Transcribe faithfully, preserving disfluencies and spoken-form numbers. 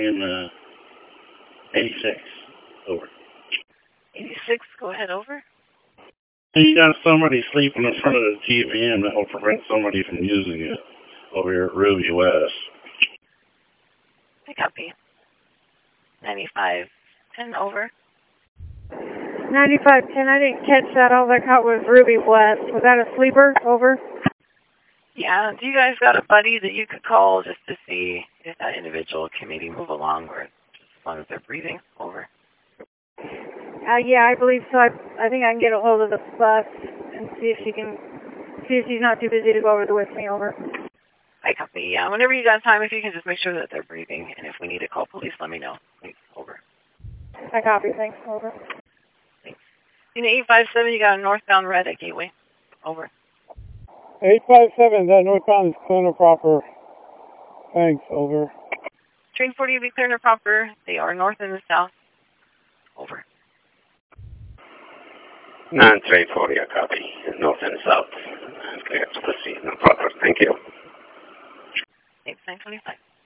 saying uh, eighty-six. Over. eighty-six, go ahead, over. You got somebody sleeping in front of the T V M that will prevent somebody from using it over here at Ruby West. I copy. ninety-five ten, over. ninety-five ten, I didn't catch that. All I caught was Ruby West. Was that a sleeper? Over. Yeah, do you guys got a buddy that you could call just to see if that individual can maybe move along or just as long as they're breathing? Over. Uh, yeah, I believe so. I, I think I can get a hold of the bus and see if she can, see if she's not too busy to go over there with me. Over. I copy. Yeah, whenever you got time, if you can just make sure that they're breathing, and if we need to call police, let me know. Thanks. Over. I copy. Thanks. Over. Thanks. In eight five seven, you got a northbound red at Gateway. Over. eight five seven, that northbound is clear and proper. Thanks. Over. Train forty will be clear and proper. They are north and the south. Over. nine train forty, I copy. North and south. Clear to proceed. No problem. Thank you. Thanks, nine twenty-five.